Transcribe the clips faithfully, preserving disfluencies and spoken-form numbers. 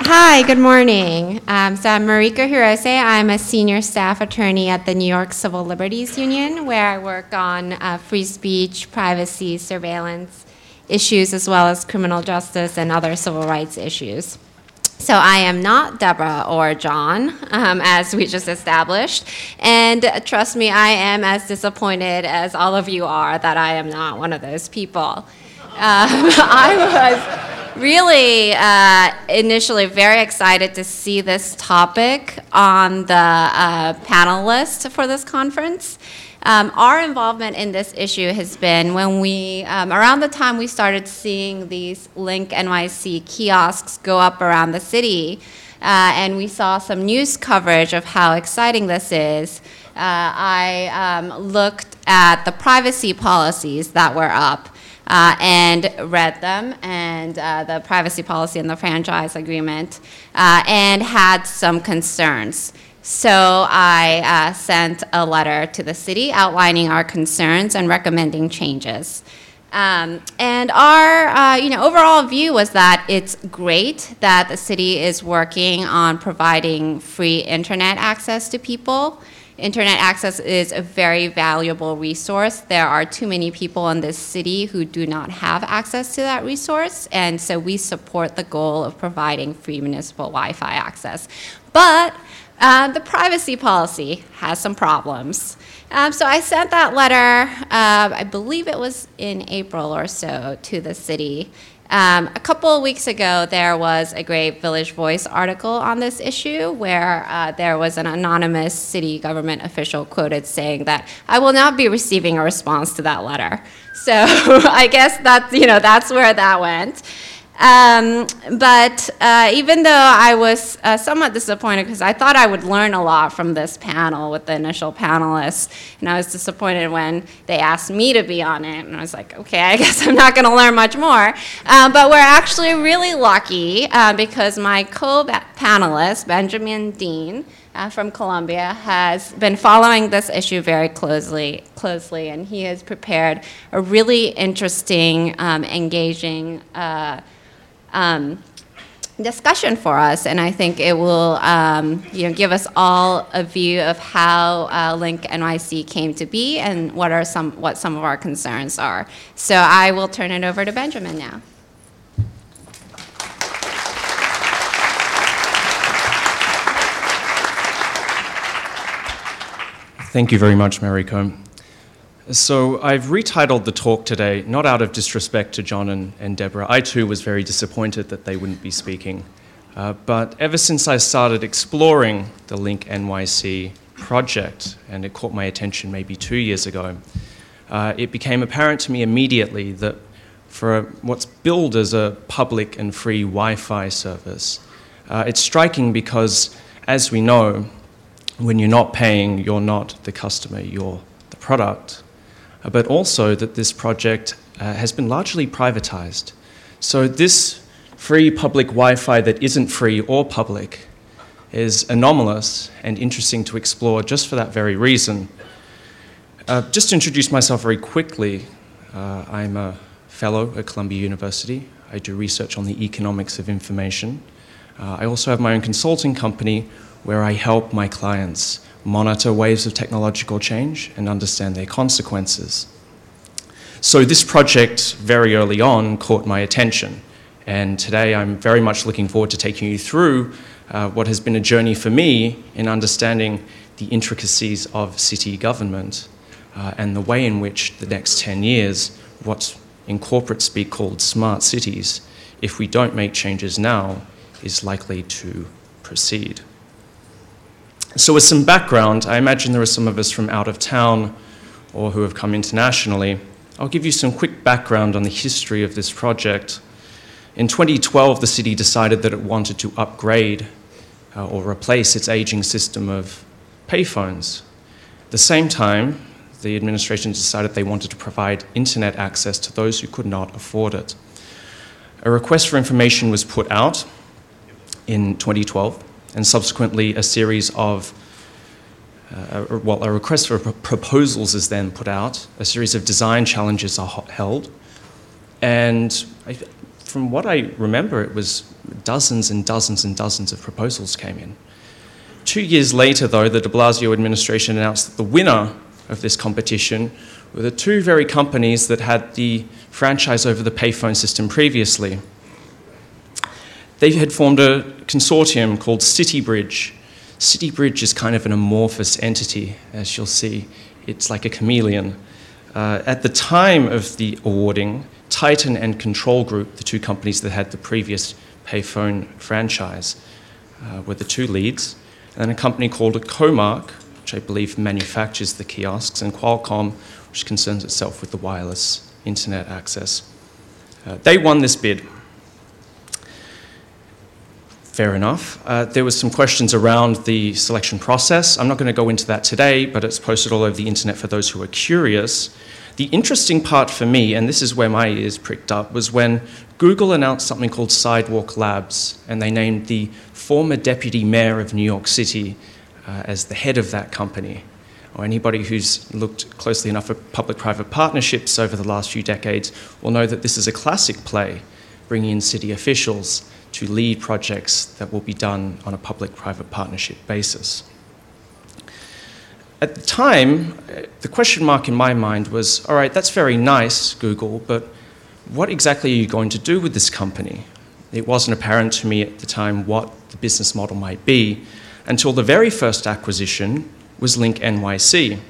Hi, good morning. Um, so I'm Marika Hirose. I'm a senior staff attorney at the New York Civil Liberties Union, where I work on uh, free speech, privacy, surveillance issues, as well as criminal justice and other civil rights issues. So I am not Deborah or John, um, as we just established. And uh, trust me, I am as disappointed as all of you are that I am not one of those people. Um, I was really uh, initially very excited to see this topic on the uh, panel list for this conference. Um, our involvement in this issue has been when we, um, around the time we started seeing these Link N Y C kiosks go up around the city, uh, and we saw some news coverage of how exciting this is, uh, I um, looked at the privacy policies that were up uh, and read them, and uh, the privacy policy and the franchise agreement, uh, and had some concerns. So I uh, sent a letter to the city outlining our concerns and recommending changes. Um, and our uh, you know, overall view was that it's great that the city is working on providing free internet access to people. Internet access is a very valuable resource. There are too many people in this city who do not have access to that resource, and so we support the goal of providing free municipal Wi-Fi access. But Uh, the privacy policy has some problems. Um, so I sent that letter, uh, I believe it was in April or so, to the city. Um, a couple of weeks ago, there was a great Village Voice article on this issue where uh, there was an anonymous city government official quoted saying that, "I will not be receiving a response to that letter." So I guess that's, you know, that's where that went. Um, but uh, even though I was uh, somewhat disappointed because I thought I would learn a lot from this panel with the initial panelists, and I was disappointed when they asked me to be on it, and I was like, okay, I guess I'm not going to learn much more. Uh, but we're actually really lucky uh, because my co-panelist, Benjamin Dean, uh, from Columbia, has been following this issue very closely, closely, and he has prepared a really interesting, um, engaging uh, Um, discussion for us, and I think it will um, you know, give us all a view of how uh, Link N Y C came to be and what are some what some of our concerns are. So I will turn it over to Benjamin now. Thank you very much, Mariko. So I've retitled the talk today, not out of disrespect to John and, and Deborah. I too was very disappointed that they wouldn't be speaking. Uh, but ever since I started exploring the Link N Y C project, and it caught my attention maybe two years ago, uh, it became apparent to me immediately that for a, what's billed as a public and free Wi-Fi service, uh, it's striking because, as we know, when you're not paying, you're not the customer, you're the product. But also that this project uh, has been largely privatized. So this free public Wi-Fi that isn't free or public is anomalous and interesting to explore just for that very reason. Uh, just to introduce myself very quickly, uh, I'm a fellow at Columbia University. I do research on the economics of information. Uh, I also have my own consulting company where I help my clients monitor waves of technological change and understand their consequences. So this project very early on caught my attention, and today I'm very much looking forward to taking you through uh, what has been a journey for me in understanding the intricacies of city government uh, and the way in which the next ten years, what's in corporate speak called smart cities, if we don't make changes now, is likely to proceed. So with some background, I imagine there are some of us from out of town or who have come internationally. I'll give you some quick background on the history of this project. In twenty twelve, the city decided that it wanted to upgrade uh, or replace its aging system of payphones. At the same time, the administration decided they wanted to provide internet access to those who could not afford it. A request for information was put out in twenty twelve, and subsequently a series of, uh, well, a request for proposals is then put out, a series of design challenges are held, and I, from what I remember, it was dozens and dozens and dozens of proposals came in. Two years later, though, the de Blasio administration announced that the winner of this competition were the two very companies that had the franchise over the payphone system previously. They had formed a consortium called CityBridge. CityBridge is kind of an amorphous entity, as you'll see. It's like a chameleon. Uh, at the time of the awarding, Titan and Control Group, the two companies that had the previous payphone franchise, uh, were the two leads. And then a company called Comarch, which I believe manufactures the kiosks, and Qualcomm, which concerns itself with the wireless internet access. Uh, they won this bid. Fair enough. Uh, there was some questions around the selection process. I'm not going to go into that today, but it's posted all over the internet for those who are curious. The interesting part for me, and this is where my ears pricked up, was when Google announced something called Sidewalk Labs, and they named the former deputy mayor of New York City uh, as the head of that company. Or anybody who's looked closely enough at public-private partnerships over the last few decades will know that this is a classic play, bringing in city officials to lead projects that will be done on a public-private partnership basis. At the time, the question mark in my mind was, all right, that's very nice, Google, but what exactly are you going to do with this company? It wasn't apparent to me at the time what the business model might be until the very first acquisition was Link N Y C.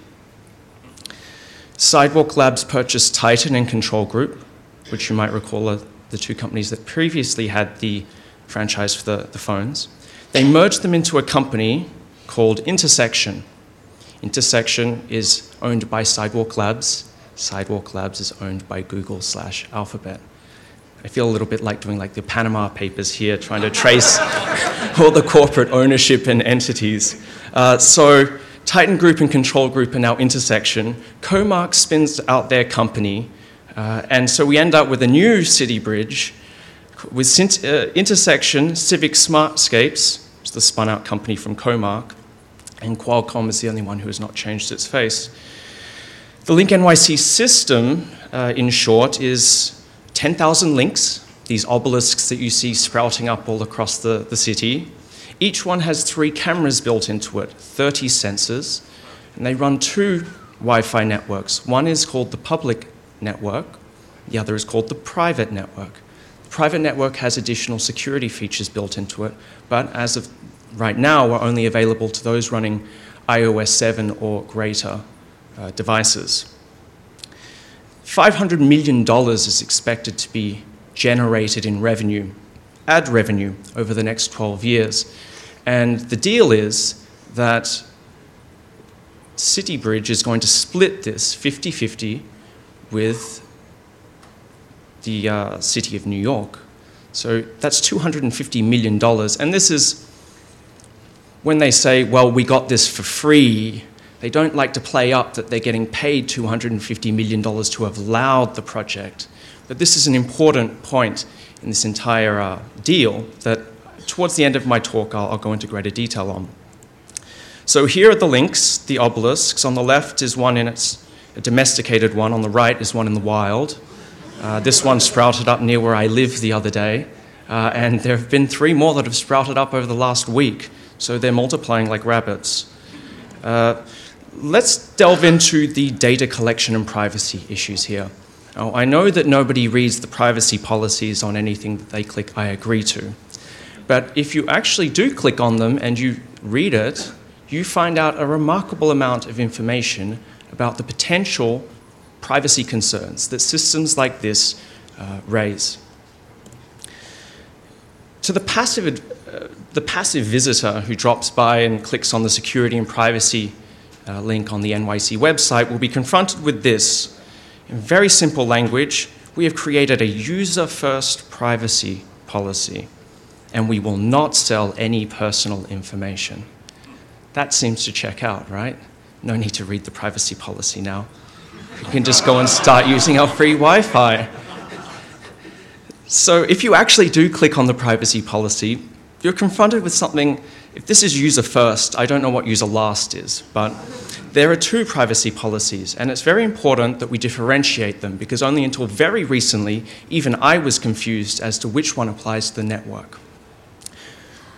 Sidewalk Labs purchased Titan and Control Group, which you might recall are the two companies that previously had the franchise for the, the phones. They merged them into a company called Intersection. Intersection is owned by Sidewalk Labs. Sidewalk Labs is owned by Google slash Alphabet. I feel a little bit like doing like the Panama Papers here, trying to trace all the corporate ownership and entities. Uh, so Titan Group and Control Group are now Intersection. Comarch spins out their company, uh, and so we end up with a new CityBridge with uh, Intersection, Civic Smartscapes, which is the spun out company from Comarch, and Qualcomm is the only one who has not changed its face. The Link N Y C system, uh, in short, is ten thousand links, these obelisks that you see sprouting up all across the, the city. Each one has three cameras built into it, thirty sensors, and they run two Wi-Fi networks. One is called the public network, the other is called the private network. The private network has additional security features built into it, but as of right now, are only available to those running i O S seven or greater uh, devices. five hundred million dollars is expected to be generated in revenue, ad revenue, over the next twelve years. And the deal is that CityBridge is going to split this fifty fifty with the uh, City of New York. So that's two hundred fifty million dollars. And this is, when they say, well, we got this for free, they don't like to play up that they're getting paid two hundred fifty million dollars to have allowed the project. But this is an important point in this entire uh, deal that towards the end of my talk I'll, I'll go into greater detail on. So here are the links, the obelisks. On the left is one in its a domesticated one. On the right is one in the wild. Uh, this one sprouted up near where I live the other day. Uh, and there have been three more that have sprouted up over the last week. So they're multiplying like rabbits. Uh, let's delve into the data collection and privacy issues here. Now, I know that nobody reads the privacy policies on anything that they click I agree to. But if you actually do click on them and you read it, you find out a remarkable amount of information about the potential privacy concerns that systems like this uh, raise. To the passive, uh, the passive visitor who drops by and clicks on the security and privacy uh, link on the N Y C website will be confronted with this. In very simple language, we have created a user-first privacy policy, and we will not sell any personal information. That seems to check out, right? No need to read the privacy policy now. You can just go and start using our free Wi-Fi. So if you actually do click on the privacy policy, you're confronted with something. If this is user first, I don't know what user last is, but there are two privacy policies, and it's very important that we differentiate them, because only until very recently, even I was confused as to which one applies to the network.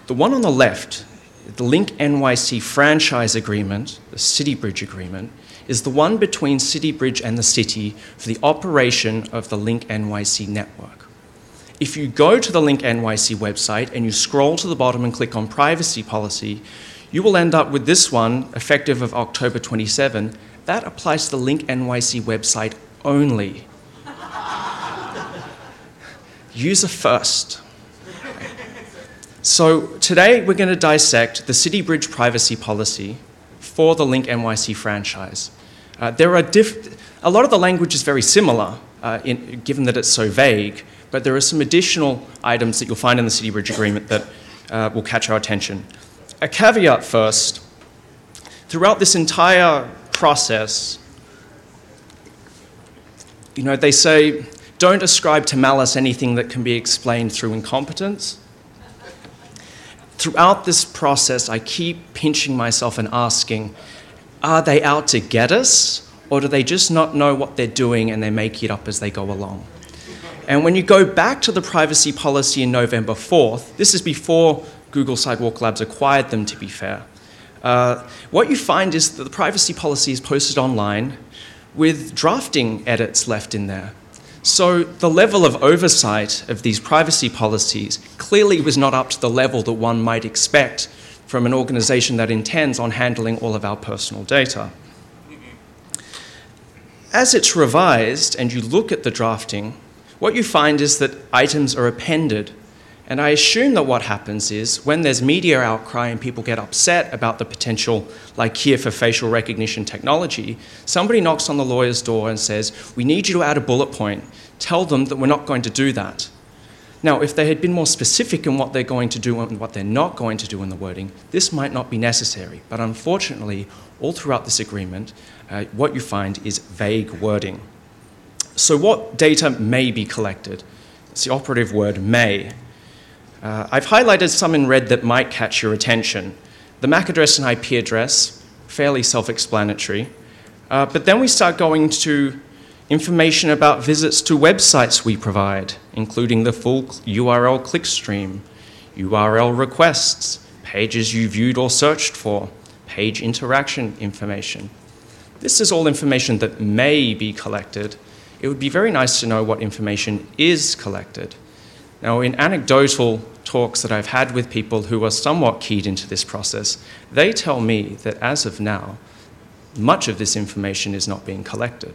The one on the left, the Link N Y C franchise agreement, the CityBridge agreement, is the one between CityBridge and the city for the operation of the Link N Y C network. If you go to the Link N Y C website and you scroll to the bottom and click on privacy policy, you will end up with this one, effective of October twenty-seventh. That applies to the Link N Y C website only. User first. So today we're going to dissect the CityBridge privacy policy for the Link N Y C franchise. Uh, there are diff- a lot of the language is very similar, uh, in, given that it's so vague, but there are some additional items that you'll find in the CityBridge agreement that uh, will catch our attention. A caveat first. Throughout this entire process, you know, they say, don't ascribe to malice anything that can be explained through incompetence. Throughout this process, I keep pinching myself and asking, are they out to get us, or do they just not know what they're doing and they make it up as they go along? And when you go back to the privacy policy in November fourth, this is before Google Sidewalk Labs acquired them, to be fair, uh, what you find is that the privacy policy is posted online with drafting edits left in there. So the level of oversight of these privacy policies clearly was not up to the level that one might expect from an organization that intends on handling all of our personal data. As it's revised and you look at the drafting, what you find is that items are appended. And I assume that what happens is when there's media outcry and people get upset about the potential, like here for facial recognition technology, somebody knocks on the lawyer's door and says, we need you to add a bullet point. Tell them that we're not going to do that. Now, if they had been more specific in what they're going to do and what they're not going to do in the wording, this might not be necessary. But unfortunately, all throughout this agreement, uh, what you find is vague wording. So what data may be collected? It's the operative word may. Uh, I've highlighted some in red that might catch your attention. The M A C address and I P address, fairly self-explanatory. Uh, but then we start going to information about visits to websites we provide, including the full U R L clickstream, U R L requests, pages you viewed or searched for, page interaction information. This is all information that may be collected. It would be very nice to know what information is collected. Now, in anecdotal talks that I've had with people who are somewhat keyed into this process, they tell me that as of now, much of this information is not being collected.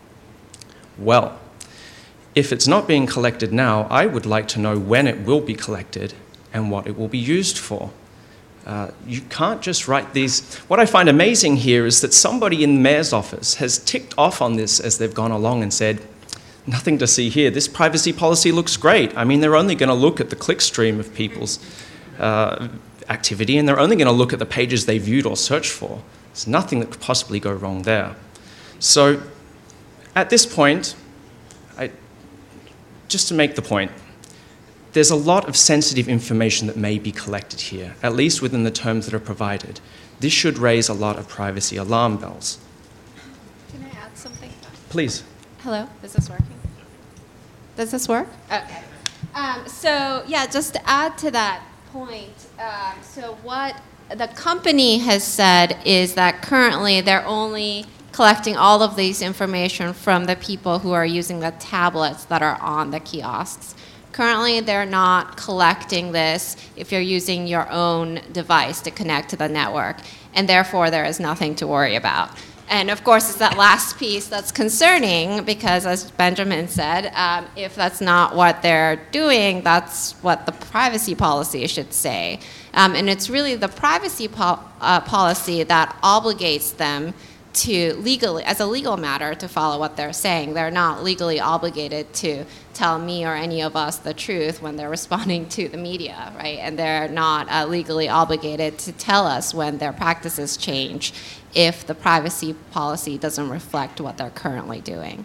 Well, if it's not being collected now, I would like to know when it will be collected and what it will be used for. Uh, you can't just write these. What I find amazing here is that somebody in the mayor's office has ticked off on this as they've gone along and said, nothing to see here. This privacy policy looks great. I mean, they're only going to look at the clickstream of people's uh, activity, and they're only going to look at the pages they viewed or searched for. There's nothing that could possibly go wrong there. So at this point, I, just to make the point, there's a lot of sensitive information that may be collected here, at least within the terms that are provided. This should raise a lot of privacy alarm bells. Can I add something? Please. Hello, is this working? Does this work? Okay. Um, so yeah, just to add to that point, um, so what the company has said is that currently they're only collecting all of these information from the people who are using the tablets that are on the kiosks. Currently, they're not collecting this if you're using your own device to connect to the network, and therefore there is nothing to worry about. And of course, it's that last piece that's concerning because, as Benjamin said, um, if that's not what they're doing, that's what the privacy policy should say. Um, and it's really the privacy po- uh, policy that obligates them to legally, as a legal matter, to follow what they're saying. They're not legally obligated to tell me or any of us the truth when they're responding to the media, right? And they're not uh, legally obligated to tell us when their practices change if the privacy policy doesn't reflect what they're currently doing.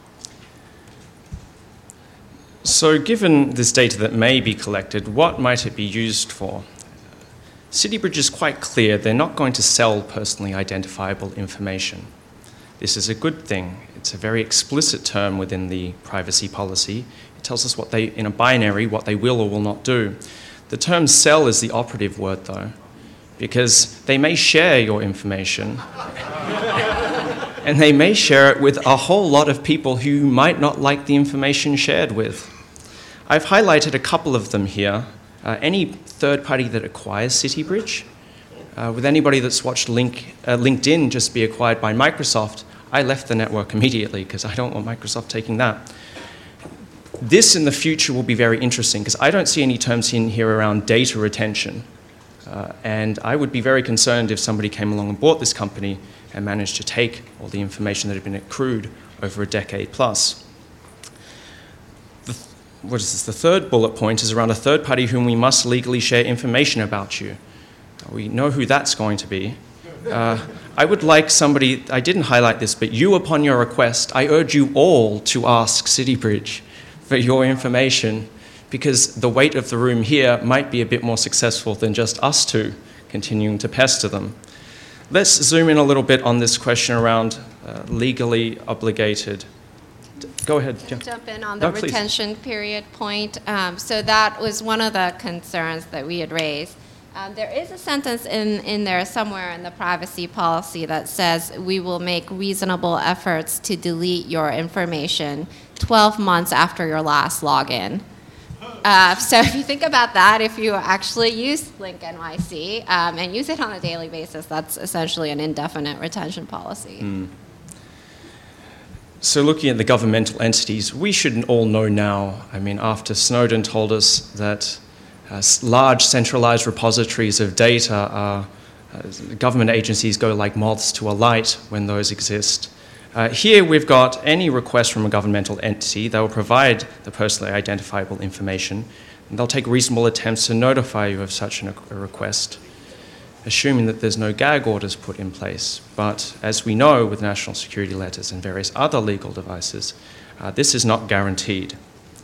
So given this data that may be collected, what might it be used for? CityBridge is quite clear they're not going to sell personally identifiable information. This is a good thing. It's a very explicit term within the privacy policy. It tells us what they, in a binary, what they will or will not do. The term cell is the operative word, though, because they may share your information, and they may share it with a whole lot of people who you might not like the information shared with. I've highlighted a couple of them here. Uh, any third party that acquires CityBridge, uh, with anybody that's watched Link, uh, LinkedIn just be acquired by Microsoft, I left the network immediately because I don't want Microsoft taking that. This in the future will be very interesting because I don't see any terms in here around data retention. Uh, and I would be very concerned if somebody came along and bought this company and managed to take all the information that had been accrued over a decade plus. The, what is this? The third bullet point is around a third party whom we must legally share information about you. We know who that's going to be. Uh, I would like somebody, I didn't highlight this, but you upon your request, I urge you all to ask CityBridge for your information, because the weight of the room here might be a bit more successful than just us two continuing to pester them. Let's zoom in a little bit on this question around uh, legally obligated. Go ahead. Can I jump in on the No, please. retention period point? Um, so that was one of the concerns that we had raised. Um, there is a sentence in, in there somewhere in the privacy policy that says we will make reasonable efforts to delete your information twelve months after your last login. Uh, so if you think about that, if you actually use Link N Y C um, and use it on a daily basis, that's essentially an indefinite retention policy. Mm. So looking at the governmental entities, we should all know now, I mean, after Snowden told us that uh, large centralized repositories of data are, uh, government agencies go like moths to a light when those exist. Uh, here we've got any request from a governmental entity, they will provide the personally identifiable information, and they'll take reasonable attempts to notify you of such an, a request, assuming that there's no gag orders put in place. But as we know with national security letters and various other legal devices, uh, this is not guaranteed.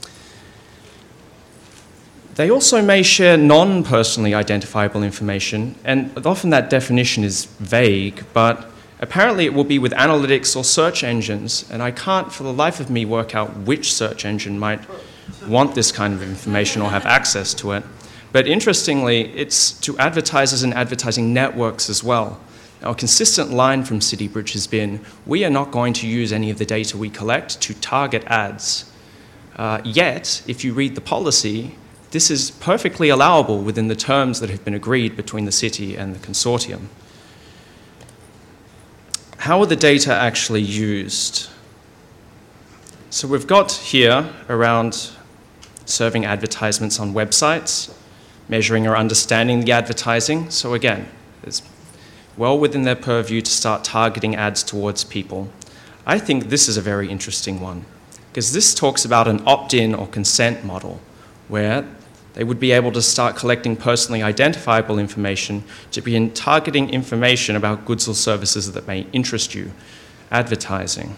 They also may share non-personally identifiable information, and often that definition is vague, but apparently it will be with analytics or search engines, and I can't for the life of me work out which search engine might want this kind of information or have access to it. But interestingly, it's to advertisers and advertising networks as well. Now, a consistent line from CityBridge has been, we are not going to use any of the data we collect to target ads. Uh, yet, if you read the policy, this is perfectly allowable within the terms that have been agreed between the city and the consortium. How are the data actually used? So we've got here around serving advertisements on websites, measuring or understanding the advertising. So again, it's well within their purview to start targeting ads towards people. I think this is a very interesting one, because this talks about an opt-in or consent model, where they would be able to start collecting personally identifiable information to begin targeting information about goods or services that may interest you, advertising.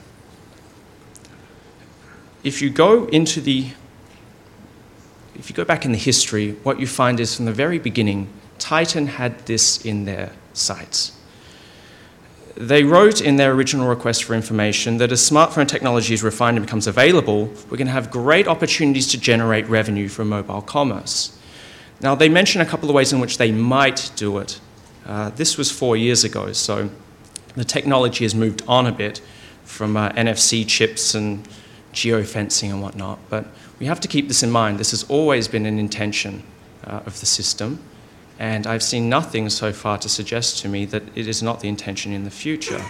If you go into the, if you go back in the history, what you find is from the very beginning, Titan had this in their sights. They wrote in their original request for information that as smartphone technology is refined and becomes available, we're going to have great opportunities to generate revenue from mobile commerce. Now, they mention a couple of ways in which they might do it. Uh, this was four years ago, so the technology has moved on a bit from uh, N F C chips and geofencing and whatnot, but we have to keep this in mind. This has always been an intention uh, of the system. And I've seen nothing so far to suggest to me that it is not the intention in the future.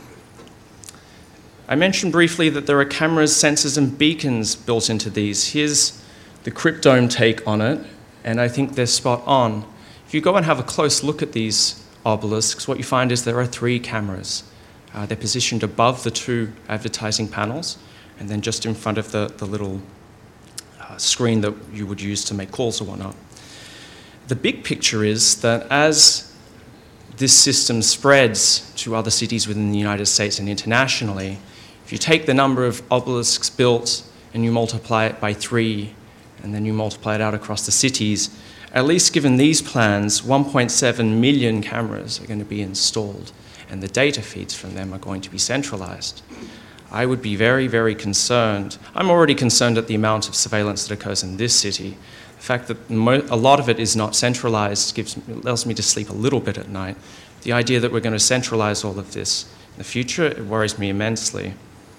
I mentioned briefly that there are cameras, sensors, and beacons built into these. Here's the Cryptome take on it, and I think they're spot on. If you go and have a close look at these obelisks, what you find is there are three cameras. Uh, they're positioned above the two advertising panels, and then just in front of the, the little uh, screen that you would use to make calls or whatnot. The big picture is that as this system spreads to other cities within the United States and internationally, if you take the number of obelisks built and you multiply it by three, and then you multiply it out across the cities, at least given these plans, one point seven million cameras are going to be installed, and the data feeds from them are going to be centralized. I would be very, very concerned. I'm already concerned at the amount of surveillance that occurs in this city. The The fact that mo- a lot of it is not centralized gives, allows me to sleep a little bit at night. The idea that we're going to centralize all of this in the future, it worries me immensely.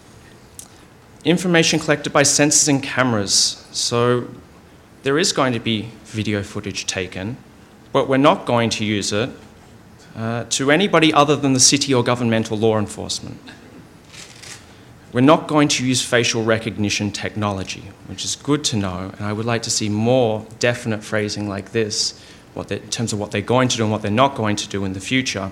Information collected by sensors and cameras. So there is going to be video footage taken, but we're not going to use it uh, to anybody other than the city or governmental law enforcement. We're not going to use facial recognition technology, which is good to know, and I would like to see more definite phrasing like this, what in terms of what they're going to do and what they're not going to do in the future.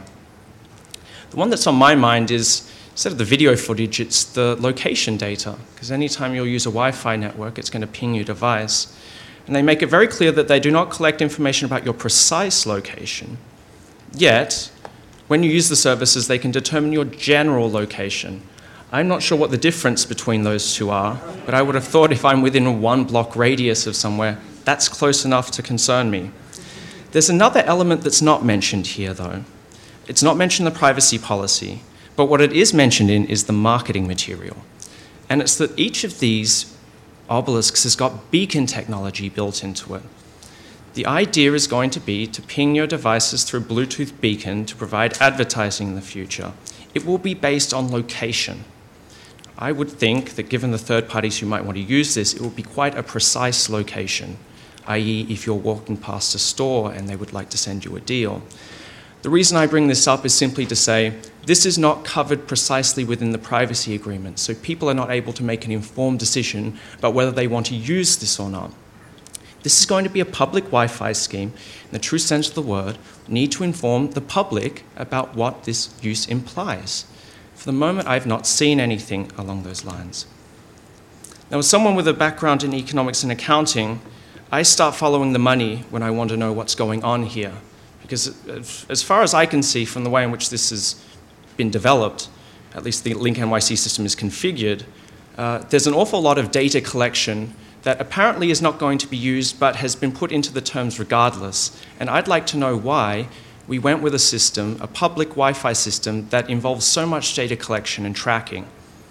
The one that's on my mind is, instead of the video footage, it's the location data, because anytime you'll use a Wi-Fi network, it's going to ping your device. And they make it very clear that they do not collect information about your precise location. Yet, when you use the services, they can determine your general location. I'm not sure what the difference between those two are, but I would have thought if I'm within a one block radius of somewhere, that's close enough to concern me. There's another element that's not mentioned here, though. It's not mentioned in the privacy policy, but what it is mentioned in is the marketing material. And it's that each of these obelisks has got beacon technology built into it. The idea is going to be to ping your devices through Bluetooth beacon to provide advertising in the future. It will be based on location. I would think that given the third parties who might want to use this, it will be quite a precise location, that is if you're walking past a store and they would like to send you a deal. The reason I bring this up is simply to say this is not covered precisely within the privacy agreement, so people are not able to make an informed decision about whether they want to use this or not. This is going to be a public Wi-Fi scheme, in the true sense of the word, need to inform the public about what this use implies. For the moment, I've not seen anything along those lines. Now, as someone with a background in economics and accounting, I start following the money when I want to know what's going on here. Because as far as I can see from the way in which this has been developed, at least the Link N Y C system is configured, uh, there's an awful lot of data collection that apparently is not going to be used but has been put into the terms regardless. And I'd like to know why we went with a system, a public Wi-Fi system, that involves so much data collection and tracking.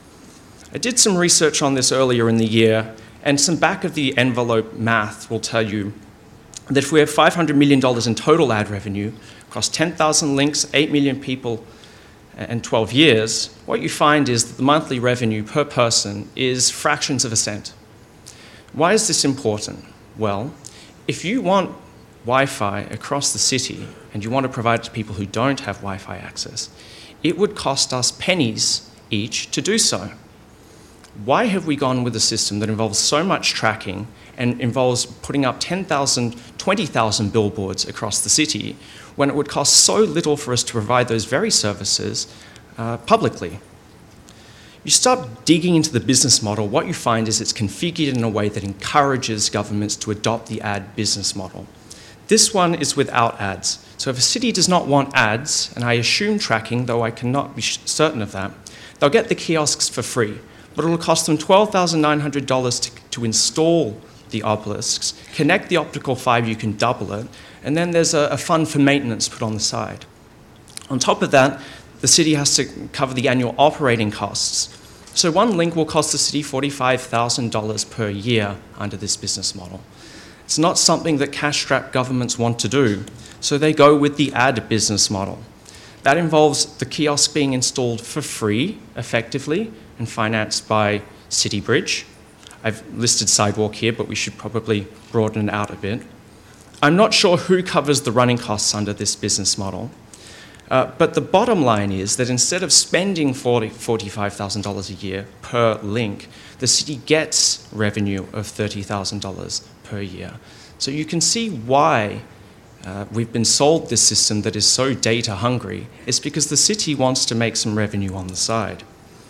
I did some research on this earlier in the year, and some back-of-the-envelope math will tell you that if we have five hundred million dollars in total ad revenue across ten thousand links, eight million people, and twelve years, what you find is that the monthly revenue per person is fractions of a cent. Why is this important? Well, if you want Wi-Fi across the city and you want to provide it to people who don't have Wi-Fi access, it would cost us pennies each to do so. Why have we gone with a system that involves so much tracking and involves putting up ten thousand, twenty thousand billboards across the city when it would cost so little for us to provide those very services uh, publicly? You start digging into the business model, what you find is it's configured in a way that encourages governments to adopt the ad business model. This one is without ads. So if a city does not want ads, and I assume tracking, though I cannot be certain of that, they'll get the kiosks for free, but it'll cost them twelve thousand nine hundred dollars to, to install the obelisks, connect the optical fiber, you can double it, and then there's a, a fund for maintenance put on the side. On top of that, the city has to cover the annual operating costs. So one link will cost the city forty-five thousand dollars per year under this business model. It's not something that cash-strapped governments want to do, so they go with the ad business model. That involves the kiosk being installed for free, effectively, and financed by CityBridge. I've listed Sidewalk here, but we should probably broaden it out a bit. I'm not sure who covers the running costs under this business model, uh, but the bottom line is that instead of spending forty-five thousand dollars a year per link, the city gets revenue of thirty thousand dollars per year. So you can see why uh, we've been sold this system that is so data hungry. It's because the city wants to make some revenue on the side.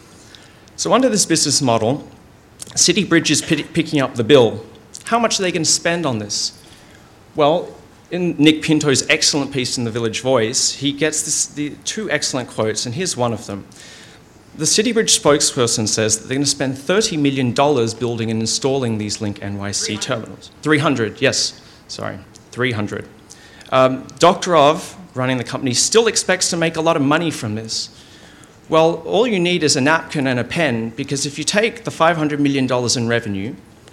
So under this business model, CityBridge is p- picking up the bill. How much are they going to spend on this? Well, in Nick Pinto's excellent piece in the Village Voice, he gets this, the two excellent quotes, and here's one of them. The CityBridge spokesperson says that they're going to spend thirty million dollars building and installing these Link N Y C terminals. three hundred, yes, sorry, three hundred. Um, Doktorov, running the company, still expects to make a lot of money from this. Well, all you need is a napkin and a pen, because if you take the five hundred million dollars in revenue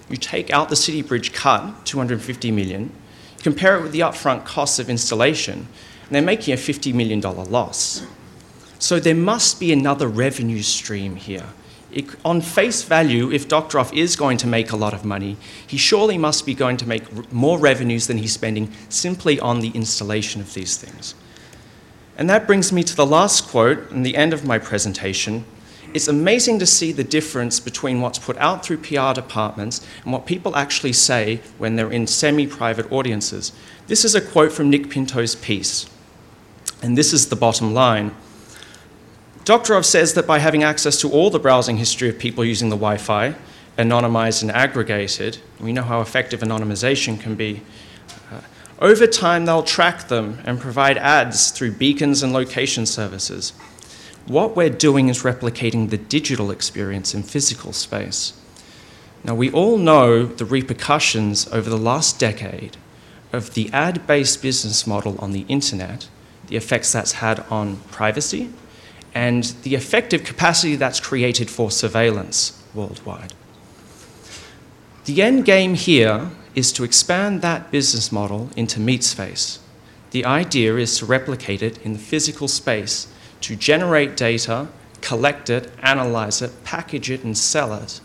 you take out the City Bridge cut, two hundred fifty million dollars, compare it with the upfront costs of installation, and they're making a fifty million dollars loss. So there must be another revenue stream here. It, on face value, if Doctor Off is going to make a lot of money, he surely must be going to make r- more revenues than he's spending simply on the installation of these things. And that brings me to the last quote and the end of my presentation. It's amazing to see the difference between what's put out through P R departments and what people actually say when they're in semi-private audiences. This is a quote from Nick Pinto's piece, and this is the bottom line. Doctor Off says that by having access to all the browsing history of people using the Wi-Fi, anonymized and aggregated, we know how effective anonymization can be, uh, over time they'll track them and provide ads through beacons and location services. What we're doing is replicating the digital experience in physical space. Now, we all know the repercussions over the last decade of the ad-based business model on the internet, the effects that's had on privacy, and the effective capacity that's created for surveillance worldwide. The end game here is to expand that business model into meat space. The idea is to replicate it in the physical space to generate data, collect it, analyze it, package it, and sell it,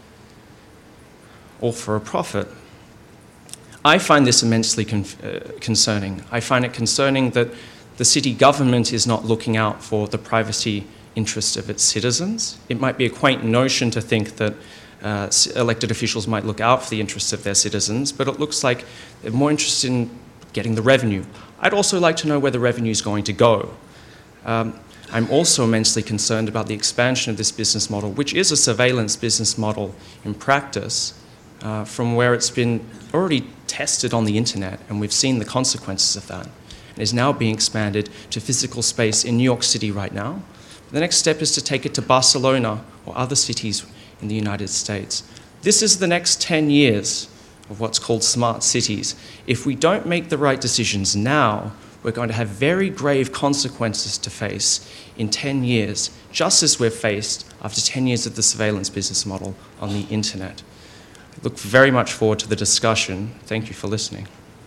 all for a profit. I find this immensely con- uh, concerning. I find it concerning that the city government is not looking out for the privacy interests of its citizens. It might be a quaint notion to think that uh, elected officials might look out for the interests of their citizens, but it looks like they're more interested in getting the revenue. I'd also like to know where the revenue is going to go. Um, I'm also immensely concerned about the expansion of this business model, which is a surveillance business model in practice, uh, from where it's been already tested on the internet, and we've seen the consequences of that. It is now being expanded to physical space in New York City right now. The next step is to take it to Barcelona or other cities in the United States. This is the next ten years of what's called smart cities. If we don't make the right decisions now, we're going to have very grave consequences to face in ten years, just as we've faced after ten years of the surveillance business model on the internet. I look very much forward to the discussion. Thank you for listening.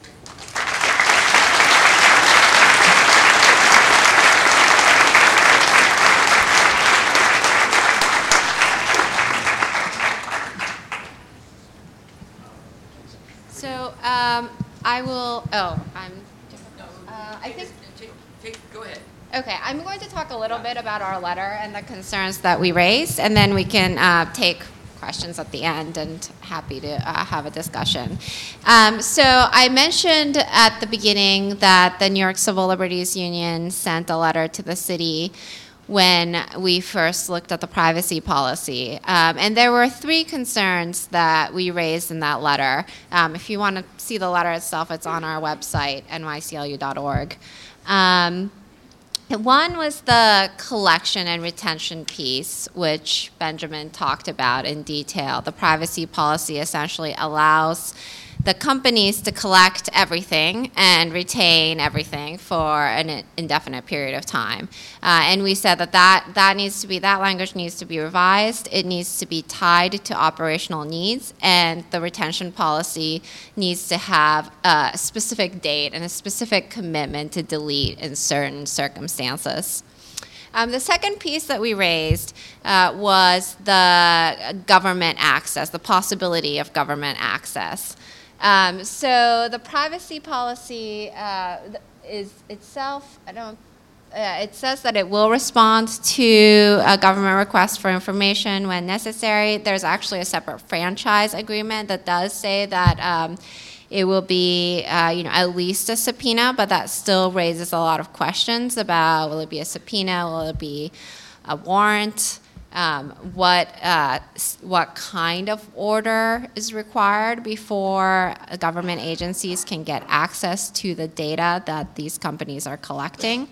So um, I will, oh, I'm, uh, I think, Go ahead. okay, I'm going to talk a little bit about our letter and the concerns that we raised, and then we can uh, take questions at the end, and happy to uh, have a discussion. Um, so I mentioned at the beginning that the New York Civil Liberties Union sent a letter to the city when we first looked at the privacy policy. Um, and there were three concerns that we raised in that letter. Um, if you want to see the letter itself, it's on our website, N Y C L U dot org. Um, One was the collection and retention piece, which Benjamin talked about in detail. The privacy policy essentially allows the companies to collect everything and retain everything for an indefinite period of time. Uh, and we said that, that that needs to be, that language needs to be revised. It needs to be tied to operational needs, and the retention policy needs to have a specific date and a specific commitment to delete in certain circumstances. Um, the second piece that we raised uh, was the government access, the possibility of government access. Um, so the privacy policy uh, is itself, I don't, uh, it says that it will respond to a government request for information when necessary. There's actually a separate franchise agreement that does say that um, it will be, uh, you know, at least a subpoena, but that still raises a lot of questions about, will it be a subpoena, will it be a warrant? Um, what uh, what kind of order is required before government agencies can get access to the data that these companies are collecting.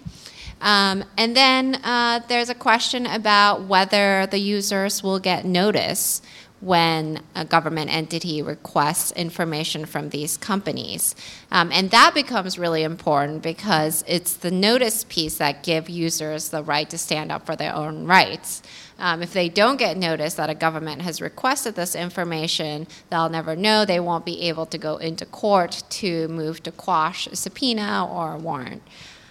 Um, and then uh, there's a question about whether the users will get notice when a government entity requests information from these companies. Um, and that becomes really important because it's the notice piece that gives users the right to stand up for their own rights. Um, if they don't get notice that a government has requested this information, they'll never know. They won't be able to go into court to move to quash a subpoena or a warrant.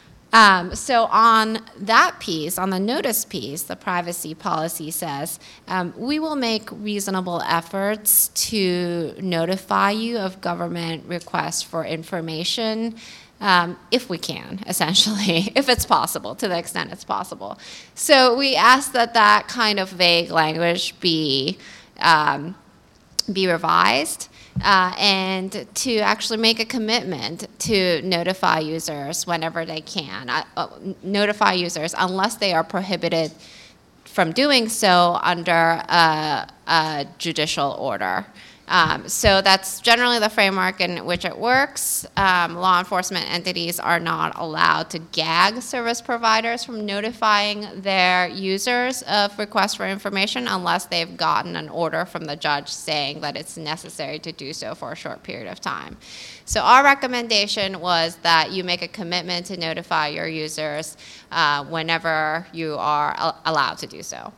Um, so on that piece, on the notice piece, the privacy policy says, um, we will make reasonable efforts to notify you of government requests for information um, if we can, essentially, if it's possible, to the extent it's possible. So we ask that that kind of vague language be, um, be revised. Uh, and to actually make a commitment to notify users whenever they can. Uh, uh, notify users unless they are prohibited from doing so under a, a judicial order. Um, so that's generally the framework in which it works. Um, law enforcement entities are not allowed to gag service providers from notifying their users of requests for information unless they've gotten an order from the judge saying that it's necessary to do so for a short period of time. So our recommendation was that you make a commitment to notify your users uh, whenever you are al- allowed to do so.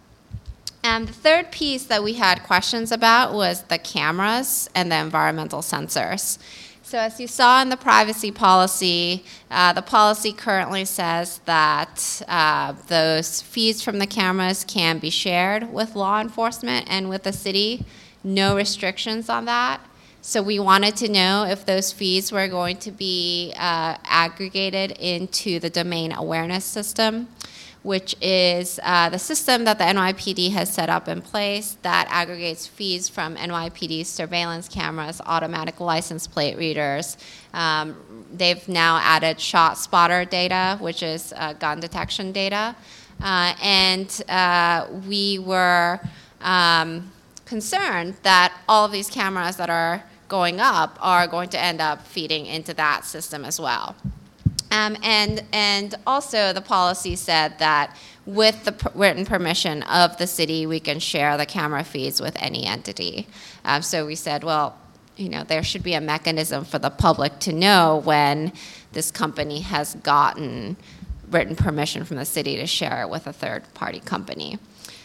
And the third piece that we had questions about was the cameras and the environmental sensors. So as you saw in the privacy policy, uh, the policy currently says that uh, those feeds from the cameras can be shared with law enforcement and with the city. No restrictions on that. So we wanted to know if those feeds were going to be uh, aggregated into the domain awareness system, which is uh, the system that the N Y P D has set up in place that aggregates feeds from N Y P D's surveillance cameras, automatic license plate readers. Um, they've now added shot spotter data, which is uh, gun detection data. Uh, and uh, we were um, concerned that all of these cameras that are going up are going to end up feeding into that system as well. Um, and, and also the policy said that with the written permission of the city, we can share the camera feeds with any entity. Um, so we said, well, you know, there should be a mechanism for the public to know when this company has gotten written permission from the city to share it with a third-party company.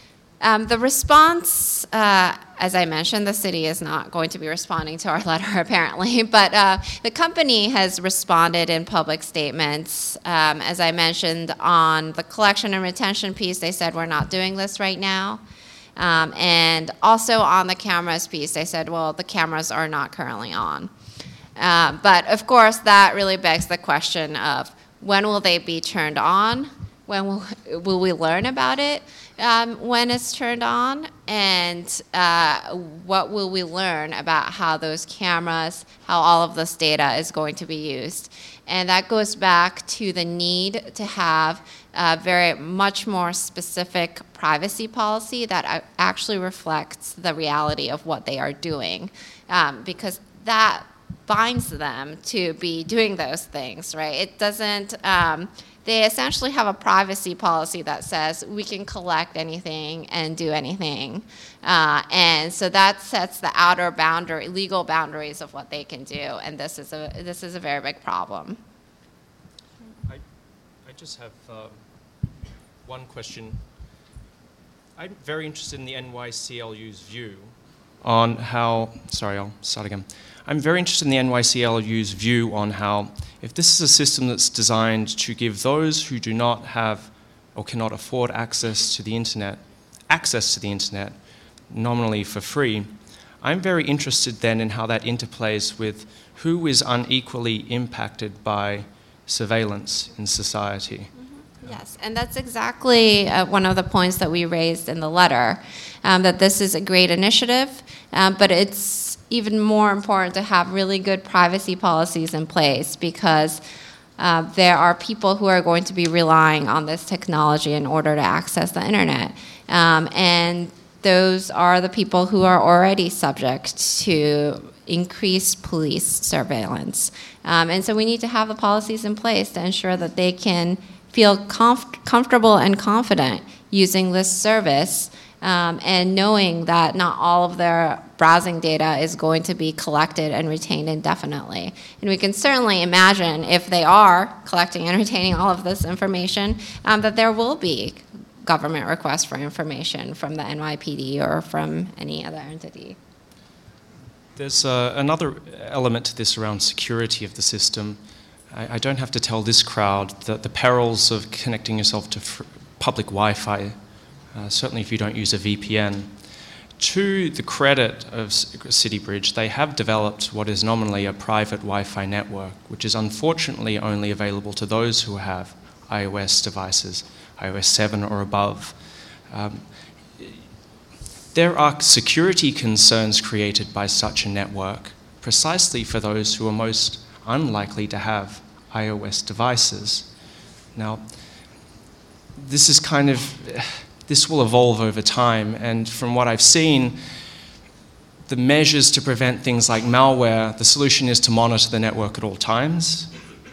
Um, the response, uh, as I mentioned, the city is not going to be responding to our letter apparently, but uh, the company has responded in public statements. Um, as I mentioned, on the collection and retention piece, they said we're not doing this right now. Um, and also on the cameras piece, they said, well, the cameras are not currently on. Uh, but of course, that really begs the question of when will they be turned on? When will, will we learn about it? Um, when it's turned on, and uh, what will we learn about how those cameras, how all of this data is going to be used. And that goes back to the need to have a very much more specific privacy policy that actually reflects the reality of what they are doing, um, because that binds them to be doing those things, right? It doesn't, um, they essentially have a privacy policy that says we can collect anything and do anything. Uh, and so that sets the outer boundary, legal boundaries of what they can do. And this is a, this is a very big problem. I, I just have uh, one question. I'm very interested in the N Y C L U's view on how, sorry, I'll start again. I'm very interested in the N Y C L U's view on how, if this is a system that's designed to give those who do not have or cannot afford access to the internet, access to the internet nominally for free, I'm very interested then in how that interplays with who is unequally impacted by surveillance in society. Yes, and that's exactly uh, one of the points that we raised in the letter, um, that this is a great initiative, um, but it's even more important to have really good privacy policies in place because uh, there are people who are going to be relying on this technology in order to access the internet. Um, and those are the people who are already subject to increased police surveillance. Um, and so we need to have the policies in place to ensure that they can feel comf- comfortable and confident using this service Um, and knowing that not all of their browsing data is going to be collected and retained indefinitely. And we can certainly imagine if they are collecting and retaining all of this information, um, that there will be government requests for information from the N Y P D or from any other entity. There's uh, another element to this around security of the system. I, I don't have to tell this crowd that the perils of connecting yourself to fr- public Wi-Fi, uh, certainly if you don't use a V P N. To the credit of CityBridge, they have developed what is nominally a private Wi-Fi network, which is unfortunately only available to those who have iOS devices, iOS seven or above. Um, there are security concerns created by such a network precisely for those who are most unlikely to have iOS devices. Now, this is kind of... This will evolve over time, and from what I've seen, the measures to prevent things like malware, the solution is to monitor the network at all times.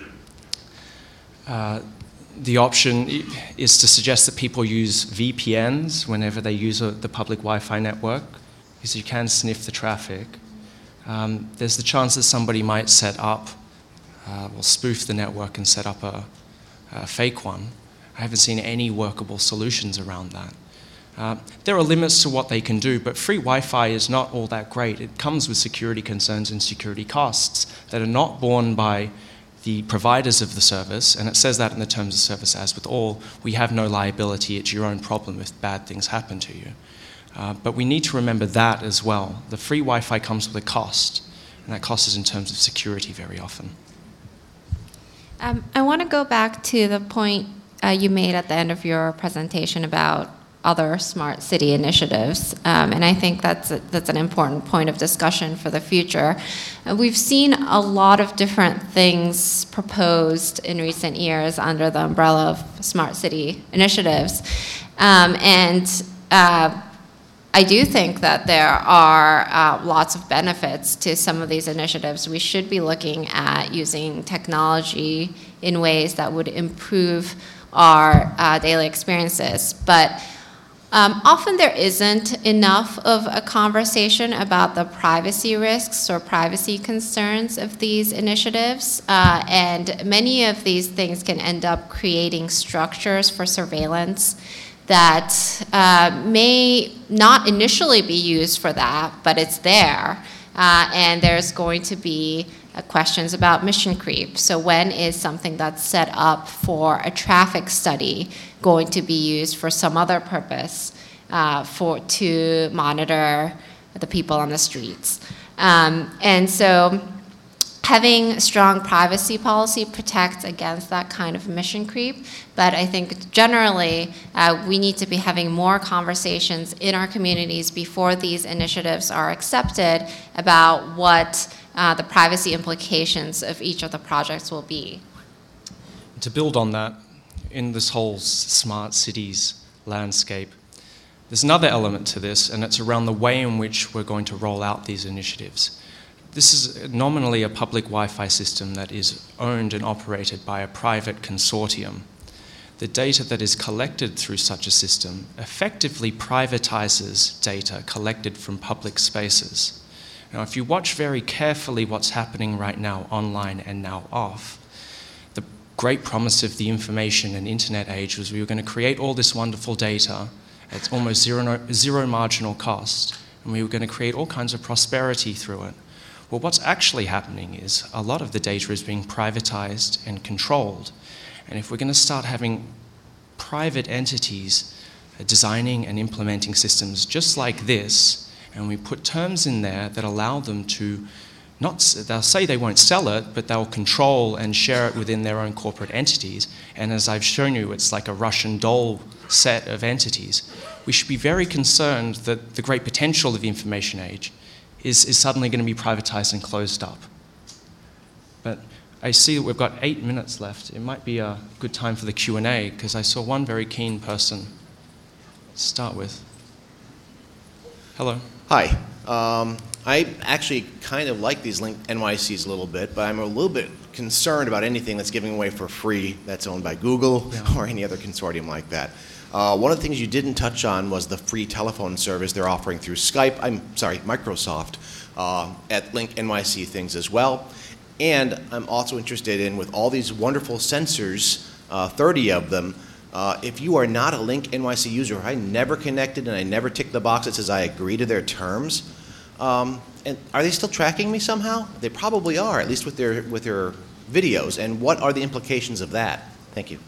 Uh, the option is to suggest that people use V P Ns whenever they use a, the public Wi-Fi network, because you can sniff the traffic. Um, there's the chance that somebody might set up, uh, or spoof the network and set up a, a fake one. I haven't seen any workable solutions around that. Uh, there are limits to what they can do, but free Wi-Fi is not all that great. It comes with security concerns and security costs that are not borne by the providers of the service, and it says that in the terms of service as with all. We have no liability, it's your own problem if bad things happen to you. Uh, but we need to remember that as well. The free Wi-Fi comes with a cost, and that cost is in terms of security very often. Um, I want to go back to the point Uh, you made at the end of your presentation about other smart city initiatives, um, and I think that's a, that's an important point of discussion for the future. Uh, we've seen a lot of different things proposed in recent years under the umbrella of smart city initiatives, um, and uh, I do think that there are uh, lots of benefits to some of these initiatives. We should be looking at using technology in ways that would improve our uh, daily experiences. But um, often there isn't enough of a conversation about the privacy risks or privacy concerns of these initiatives. Uh, and many of these things can end up creating structures for surveillance that uh, may not initially be used for that, but it's there. Uh, and there's going to be Uh, questions about mission creep. So when is something that's set up for a traffic study going to be used for some other purpose uh, for to monitor the people on the streets? Um, and so having strong privacy policy protects against that kind of mission creep. But I think generally uh, we need to be having more conversations in our communities before these initiatives are accepted about what Uh, the privacy implications of each of the projects will be. To build on that, in this whole smart cities landscape, there's another element to this, and it's around the way in which we're going to roll out these initiatives. This is nominally a public Wi-Fi system that is owned and operated by a private consortium. The data that is collected through such a system effectively privatizes data collected from public spaces. Now, if you watch very carefully what's happening right now online and now off, the great promise of the information and internet age was we were going to create all this wonderful data at almost zero, zero marginal cost, and we were going to create all kinds of prosperity through it. Well, what's actually happening is a lot of the data is being privatized and controlled. And if we're going to start having private entities designing and implementing systems just like this, and we put terms in there that allow them to not, they'll say they won't sell it, but they'll control and share it within their own corporate entities. And as I've shown you, it's like a Russian doll set of entities. We should be very concerned that the great potential of the information age is, is suddenly going to be privatized and closed up. But I see that we've got eight minutes left. It might be a good time for the Q and A, because I saw one very keen person to start with. Hello. Hi. Um, I actually kind of like these Link N Y Cs a little bit, but I'm a little bit concerned about anything that's giving away for free that's owned by Google yeah. or any other consortium like that. Uh, one of the things you didn't touch on was the free telephone service they're offering through Skype, I'm sorry, Microsoft, uh, at Link N Y C things as well. And I'm also interested in, with all these wonderful sensors, uh, thirty of them, uh, if you are not a Link N Y C user, I never connected and I never ticked the box that says I agree to their terms, um, and are they still tracking me somehow? They probably are, at least with their, with their videos. And what are the implications of that? Thank you.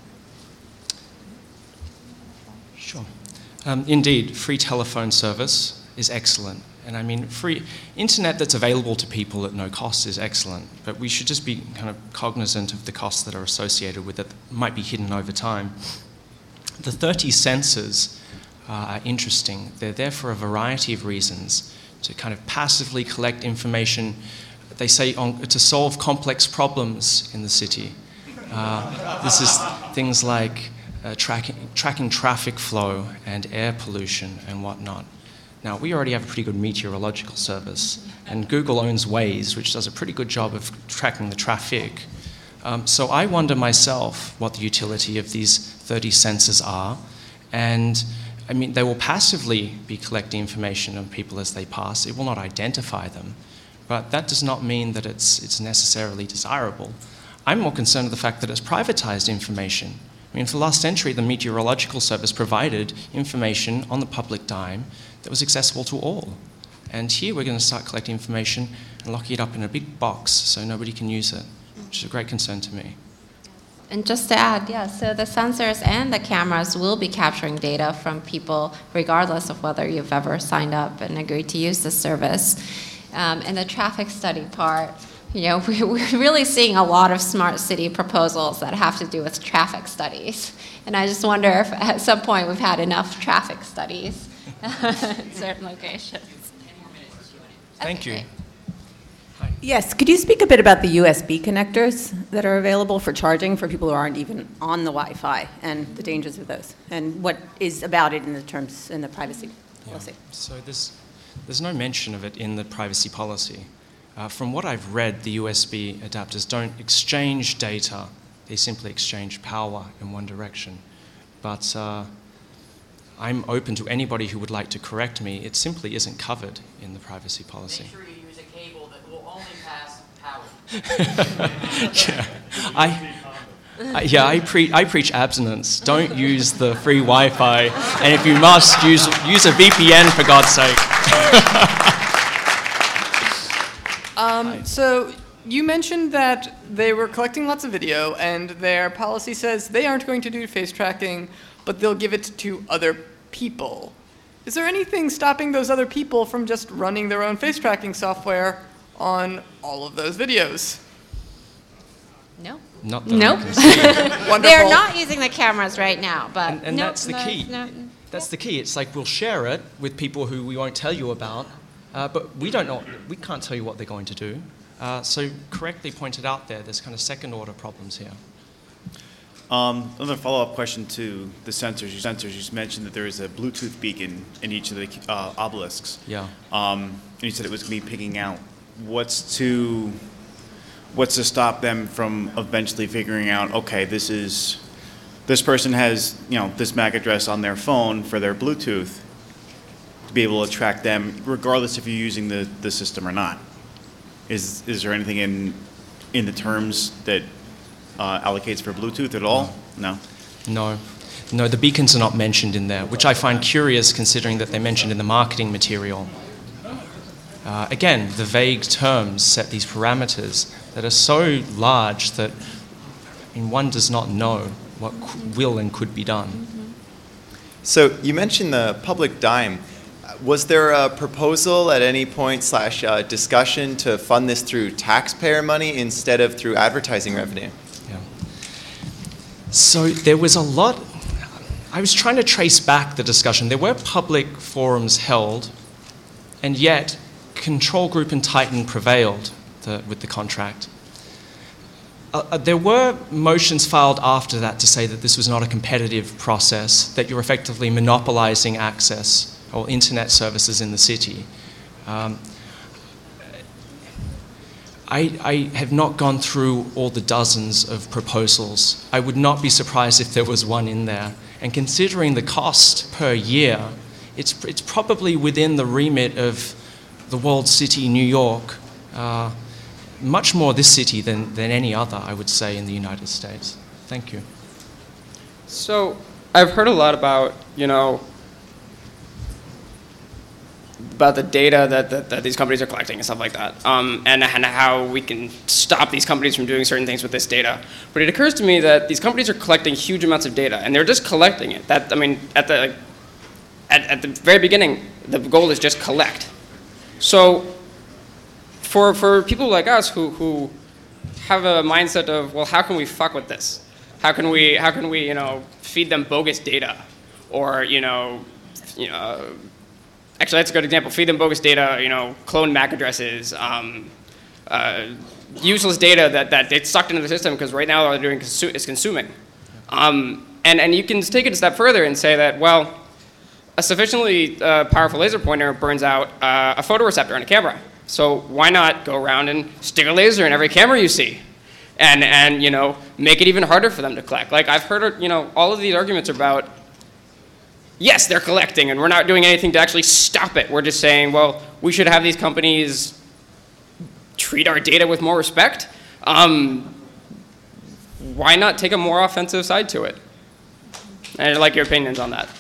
Sure. Um, indeed, free telephone service is excellent. And I mean, free internet that's available to people at no cost is excellent, but we should just be kind of cognizant of the costs that are associated with it that might be hidden over time. The thirty sensors uh, are interesting. They're there for a variety of reasons, to kind of passively collect information, they say, on, to solve complex problems in the city. Uh, this is things like uh, tracking, tracking traffic flow and air pollution and whatnot. Now, we already have a pretty good meteorological service, and Google owns Waze, which does a pretty good job of tracking the traffic. Um, so I wonder myself what the utility of these thirty sensors are, and I mean, they will passively be collecting information on people as they pass. It will not identify them, but that does not mean that it's, it's necessarily desirable. I'm more concerned with the fact that it's privatized information. I mean, for the last century, the Meteorological Service provided information on the public dime that was accessible to all. And here we're going to start collecting information and locking it up in a big box so nobody can use it, which is a great concern to me. And just to add, yeah, so the sensors and the cameras will be capturing data from people regardless of whether you've ever signed up and agreed to use the service. Um, and the traffic study part, you know, we, we're really seeing a lot of smart city proposals that have to do with traffic studies. And I just wonder if at some point we've had enough traffic studies in certain locations. Thank you. Yes, could you speak a bit about the U S B connectors that are available for charging for people who aren't even on the Wi-Fi and the dangers of those, and what is about it in the terms in the privacy policy? Yeah. So there's, there's no mention of it in the privacy policy. Uh, from what I've read, the U S B adapters don't exchange data, they simply exchange power in one direction. But uh, I'm open to anybody who would like to correct me. It simply isn't covered in the privacy policy. Make sure you use a cable that will only pass power. yeah, I, I, yeah, I, pre I preach abstinence. Don't use the free Wi-Fi, and if you must, use, use a V P N for God's sake. um, so you mentioned that they were collecting lots of video, and their policy says they aren't going to do face tracking, but they'll give it to other people. Is there anything stopping those other people from just running their own face tracking software on all of those videos? No. Not that Nope. I can see. Wonderful. They're not using the cameras right now, but And, and nope, that's the no, key. no. That's the key. It's like we'll share it with people who we won't tell you about, uh, but we don't know. We can't tell you what they're going to do. Uh, so correctly pointed out there, there's kind of second order problems here. Um, another follow-up question to the sensors. You sensors. You just mentioned that there is a Bluetooth beacon in each of the uh, obelisks. Yeah. Um, and you said it was going to be picking out. What's to what's to stop them from eventually figuring out? Okay, this is this person has you know this M A C address on their phone for their Bluetooth, to be able to track them regardless if you're using the, the system or not. Is is there anything in in the terms that Uh, allocates for Bluetooth at all? No. No. No, the beacons are not mentioned in there, which I find curious considering that they're mentioned in the marketing material. Uh, again, the vague terms set these parameters that are so large that I mean, one does not know what will and could be done. So you mentioned the public dime. Was there a proposal at any point slash uh, discussion to fund this through taxpayer money instead of through advertising revenue? So there was a lot, I was trying to trace back the discussion. There were public forums held, and yet Control Group and Titan prevailed the, with the contract. Uh, there were motions filed after that to say that this was not a competitive process, that you're effectively monopolizing access or internet services in the city. Um, I, I have not gone through all the dozens of proposals. I would not be surprised if there was one in there. And considering the cost per year, it's, it's probably within the remit of the walled city, New York, uh, much more this city than, than any other, I would say, in the United States. Thank you. So I've heard a lot about, you know, about the data that, that, that these companies are collecting and stuff like that, um, and, and how we can stop these companies from doing certain things with this data. But it occurs to me that these companies are collecting huge amounts of data, and they're just collecting it. That, I mean, at the, at, at the very beginning, the goal is just collect. So for, for people like us who, who have a mindset of, well, how can we fuck with this? How can we, how can we, you know, feed them bogus data? Or, you know, you know, actually, that's a good example. Feed them bogus data, you know, clone M A C addresses, um, uh, useless data that, that it's sucked into the system because right now all they're doing consu is consuming. Um, and, and you can take it a step further and say that, well, a sufficiently uh, powerful laser pointer burns out uh, a photoreceptor on a camera. So why not go around and stick a laser in every camera you see? And, and, you know, make it even harder for them to collect. Like, I've heard, you know, all of these arguments about, yes, they're collecting, and we're not doing anything to actually stop it. We're just saying, well, we should have these companies treat our data with more respect. Um, why not take a more offensive side to it? And I'd like your opinions on that.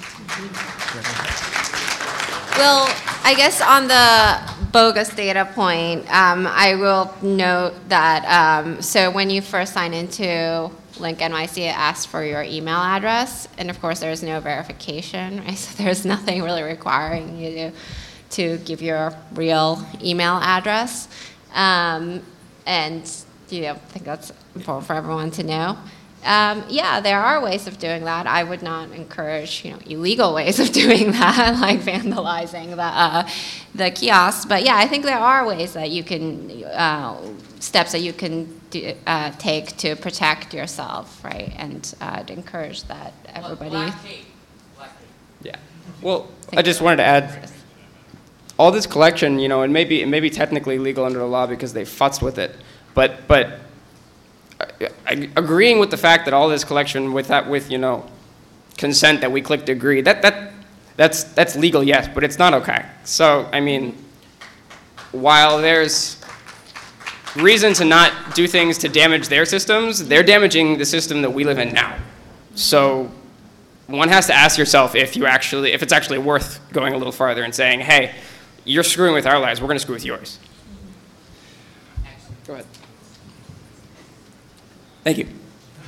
Well, I guess on the bogus data point, um, I will note that, um, so when you first sign into Link N Y C, it asks for your email address, and of course there's no verification, right? So there's nothing really requiring you to, to give your real email address. Um, and you know, I think that's important for everyone to know. Um, yeah, there are ways of doing that. I would not encourage, you know, illegal ways of doing that, like vandalizing the uh, the kiosks. But yeah, I think there are ways that you can uh, steps that you can do, uh, take to protect yourself, right? And uh, to encourage that everybody. Black tape. Black tape. Yeah. Well, I just wanted to add, all this collection, you know, it may be it may be technically legal under the law because they futzed with it, but but. I, I, agreeing with the fact that all this collection with that with you know consent that we click to agree that that that's that's legal, yes, but it's not okay. So I mean, while there's reason to not do things to damage their systems, they're damaging the system that we live in now. So one has to ask yourself if you actually if it's actually worth going a little farther and saying, hey, you're screwing with our lives, we're going to screw with yours. Go ahead. Thank you.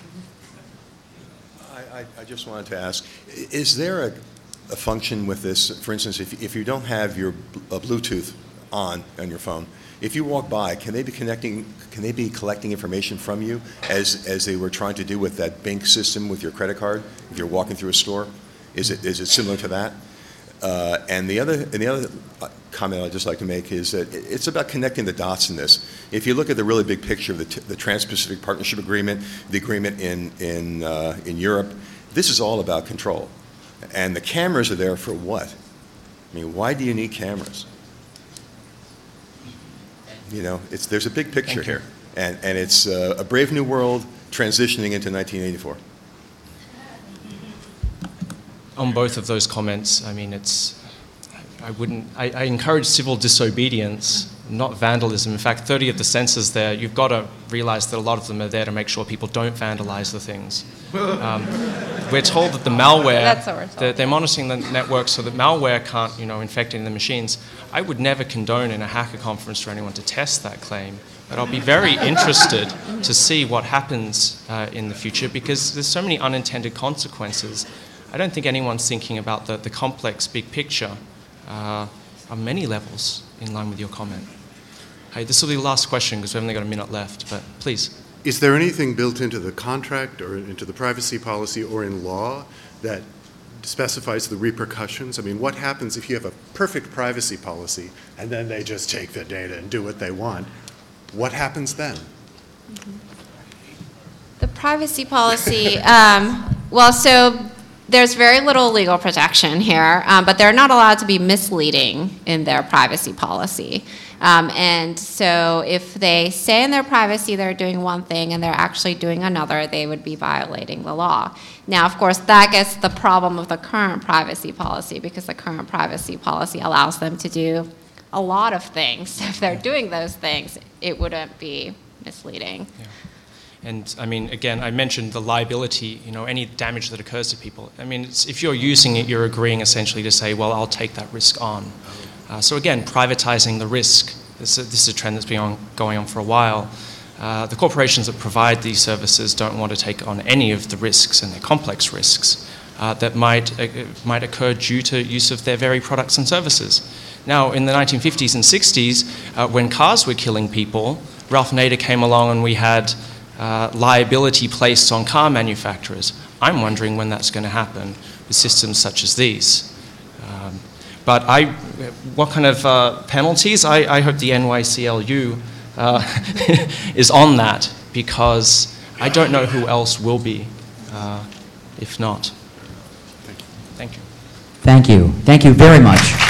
I, I, I just wanted to ask, is there a, a function with this, for instance, if, if you don't have your uh, Bluetooth on on your phone, if you walk by, can they be connecting, can they be collecting information from you as, as they were trying to do with that Bink system with your credit card, if you're walking through a store? Is it, is it similar to that? Uh, and the other, and the other comment I'd just like to make is that it's about connecting the dots in this. If you look at the really big picture of the, t the Trans-Pacific Partnership Agreement, the agreement in, in, uh, in Europe, this is all about control. And the cameras are there for what? I mean, why do you need cameras? You know, it's, there's a big picture here. And, and it's uh, a brave new world transitioning into nineteen eighty-four. On both of those comments, I mean, it's, I wouldn't, I, I encourage civil disobedience, not vandalism. In fact, thirty of the sensors there, you've got to realize that a lot of them are there to make sure people don't vandalize the things. Um, we're told that the malware, That's what we're told. that they're monitoring the network so that malware can't, you know, infect any of the machines. I would never condone in a hacker conference for anyone to test that claim. But I'll be very interested to see what happens uh, in the future because there's so many unintended consequences. I don't think anyone's thinking about the, the complex big picture uh, on many levels in line with your comment. Hey, this will be the last question because we've only got a minute left, but please. Is there anything built into the contract or into the privacy policy or in law that specifies the repercussions? I mean, what happens if you have a perfect privacy policy and then they just take the data and do what they want? What happens then? The privacy policy, um, well, so there's very little legal protection here, um, but they're not allowed to be misleading in their privacy policy. Um, and so if they say in their privacy they're doing one thing and they're actually doing another, they would be violating the law. Now, of course, that gets the problem of the current privacy policy, because the current privacy policy allows them to do a lot of things. If they're doing those things, it wouldn't be misleading. Yeah. And I mean, again, I mentioned the liability, you know, any damage that occurs to people. I mean, it's, if you're using it, you're agreeing essentially to say, well, I'll take that risk on. Uh, so again, privatizing the risk. This is, this is a trend that's been on, going on for a while. Uh, the corporations that provide these services don't want to take on any of the risks, and the complex risks uh, that might, uh, might occur due to use of their very products and services. Now, in the nineteen fifties and sixties, uh, when cars were killing people, Ralph Nader came along and we had uh, liability placed on car manufacturers. I'm wondering when that's going to happen with systems such as these. Um, but I, what kind of uh, penalties? I, I hope the N Y C L U Uh, is on that, because I don't know who else will be uh, if not. Thank you. Thank you. Thank you very much.